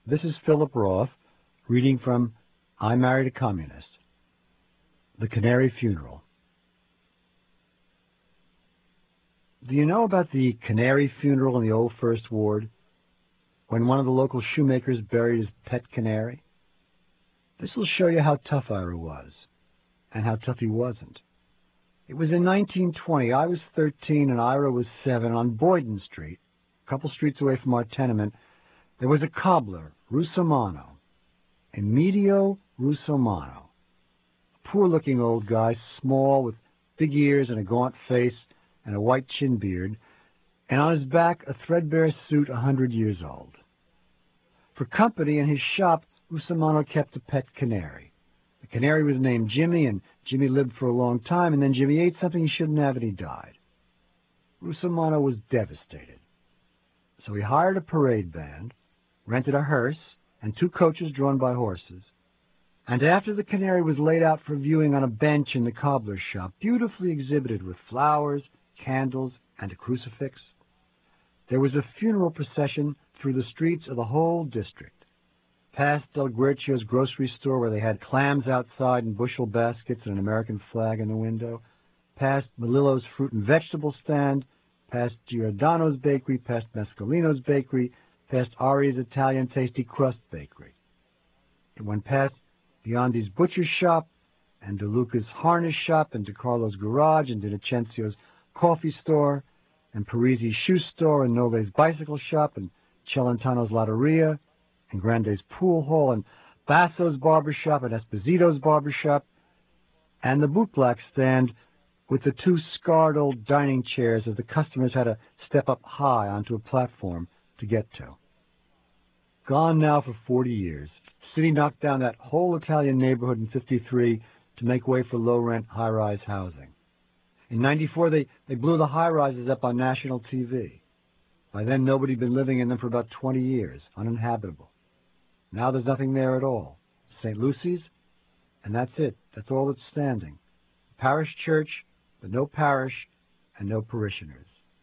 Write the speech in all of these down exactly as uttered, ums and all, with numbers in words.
This is Philip Roth, reading from I Married a Communist, The Canary Funeral. Do you know about the canary funeral in the old First Ward, when one of the local shoemakers buried his pet canary? This will show you how tough Ira was, and how tough he wasn't. It was in nineteen twenty. I was thirteen and Ira was seven. On Boyden Street, a couple streets away from our tenement, there was a cobbler, Russomano, Emilio Russomano, a poor-looking old guy, small, with big ears and a gaunt face and a white chin beard, and on his back a threadbare suit a hundred years old. For company in his shop, Russomano kept a pet canary. The canary was named Jimmy, and Jimmy lived for a long time, and then Jimmy ate something he shouldn't have, and he died. Russomano was devastated. So he hired a parade band, rented a hearse, and two coaches drawn by horses. And after the canary was laid out for viewing on a bench in the cobbler's shop, beautifully exhibited with flowers, candles, and a crucifix, there was a funeral procession through the streets of the whole district, past Del Guercio's grocery store where they had clams outside in bushel baskets and an American flag in the window, past Melillo's fruit and vegetable stand, past Giordano's bakery, past Mescalino's bakery, past Ari's Italian Tasty Crust bakery. It went past Biondi's butcher's shop, and De Luca's harness shop, and De Carlo's garage, and De Vincenzio's coffee store, and Parisi's shoe store, and Nove's bicycle shop, and Celentano's lotteria, and Grande's pool hall, and Basso's barber shop, and Esposito's barber shop, and the bootblack stand with the two scarred old dining chairs that the customers had to step up high onto a platform to get to. Gone now for forty years. The city knocked down that whole Italian neighborhood in fifty-three to make way for low-rent, high-rise housing. In ninety-four, they, they blew the high-rises up on national T V. By then, nobody had been living in them for about twenty years, uninhabitable. Now there's nothing there at all. Saint Lucy's, and that's it. That's all that's standing. A parish church, but no parish and no parishioners.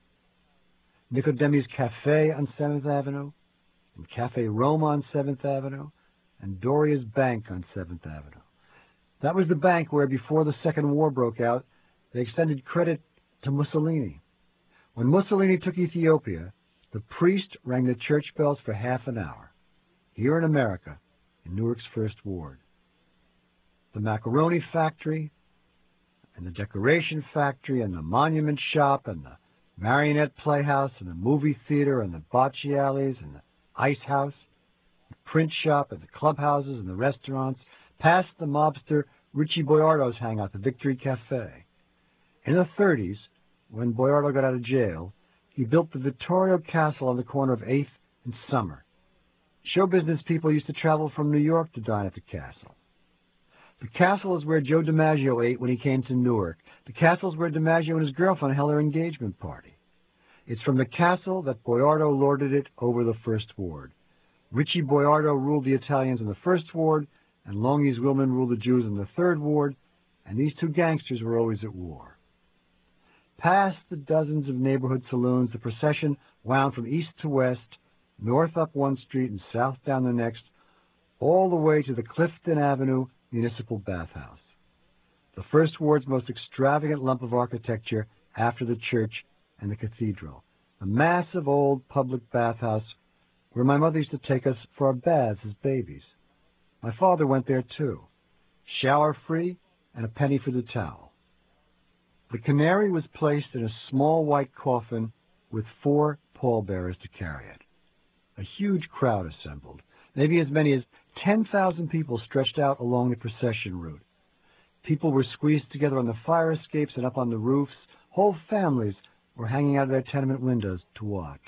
Nicodemi's Cafe on seventh Avenue, and Cafe Roma on seventh Avenue, and Doria's Bank on seventh Avenue. That was the bank where, before the Second War broke out, they extended credit to Mussolini. When Mussolini took Ethiopia, the priest rang the church bells for half an hour, here in America, in Newark's First Ward. The macaroni factory, and the decoration factory, and the monument shop, and the marionette playhouse, and the movie theater, and the bocce alleys, and the ice house, the print shop, and the clubhouses, and the restaurants, past the mobster Richie Boiardo's hangout, the Victory Cafe. In the thirties, when Boiardo got out of jail, he built the Vittorio Castle on the corner of eighth and Summer. Show business people used to travel from New York to dine at the castle. The castle is where Joe DiMaggio ate when he came to Newark. The castle is where DiMaggio and his girlfriend held their engagement party. It's from the castle that Boiardo lorded it over the First Ward. Richie Boiardo ruled the Italians in the First Ward, and Longese Willman ruled the Jews in the Third Ward, and these two gangsters were always at war. Past the dozens of neighborhood saloons, the procession wound from east to west, north up one street and south down the next, all the way to the Clifton Avenue Municipal Bathhouse, the First Ward's most extravagant lump of architecture after the church and the cathedral, a massive old public bathhouse where my mother used to take us for our baths as babies. My father went there too, shower-free and a penny for the towel. The canary was placed in a small white coffin with four pallbearers to carry it. A huge crowd assembled, maybe as many as ten thousand people stretched out along the procession route. People were squeezed together on the fire escapes and up on the roofs. Whole families were hanging out of their tenement windows to watch.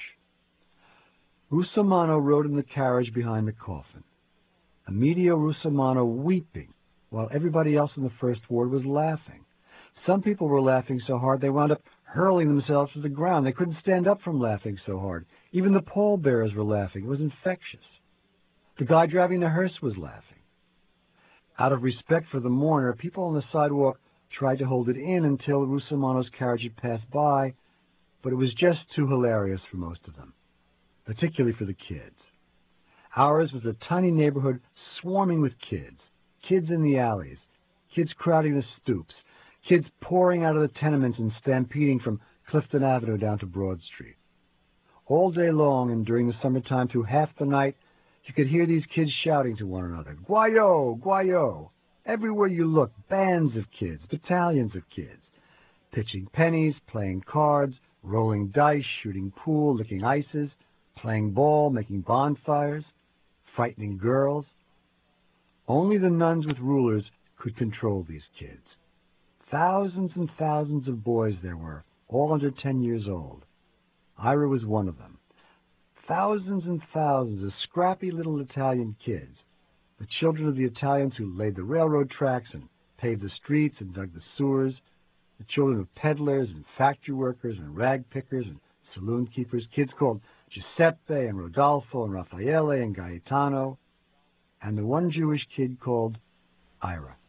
Russomano rode in the carriage behind the coffin, Emilio Russomano weeping, while everybody else in the First Ward was laughing. Some people were laughing so hard they wound up hurling themselves to the ground. They couldn't stand up from laughing so hard. Even the pallbearers were laughing. It was infectious. The guy driving the hearse was laughing. Out of respect for the mourner, people on the sidewalk tried to hold it in until Russomano's carriage had passed by, but it was just too hilarious for most of them, particularly for the kids. Ours was a tiny neighborhood swarming with kids, kids in the alleys, kids crowding the stoops, kids pouring out of the tenements and stampeding from Clifton Avenue down to Broad Street. All day long and during the summertime through half the night, you could hear these kids shouting to one another, "Guayo! Guayo!" Everywhere you looked, bands of kids, battalions of kids, pitching pennies, playing cards, rolling dice, shooting pool, licking ices, playing ball, making bonfires, frightening girls. Only the nuns with rulers could control these kids. Thousands and thousands of boys there were, all under ten years old. Ira was one of them. Thousands and thousands of scrappy little Italian kids, the children of the Italians who laid the railroad tracks and paved the streets and dug the sewers, the children of peddlers and factory workers and rag pickers and saloon keepers, kids called Giuseppe and Rodolfo and Raffaele and Gaetano, and the one Jewish kid called Ira.